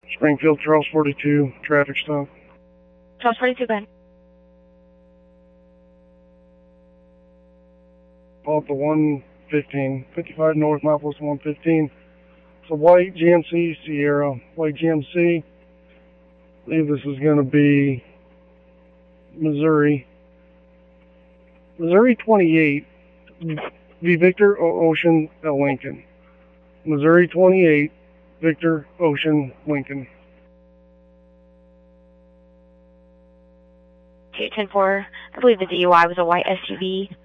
Springfield, Charles 42, traffic stop. Charles 42, go ahead. Off the 115, 55 North, Milepost 115. It's a white GMC Sierra, white GMC. I believe this is going to be Missouri 28, V Victor Ocean Lincoln. Missouri 28, Victor Ocean Lincoln. Okay, 10-4. I believe the DUI was a white SUV.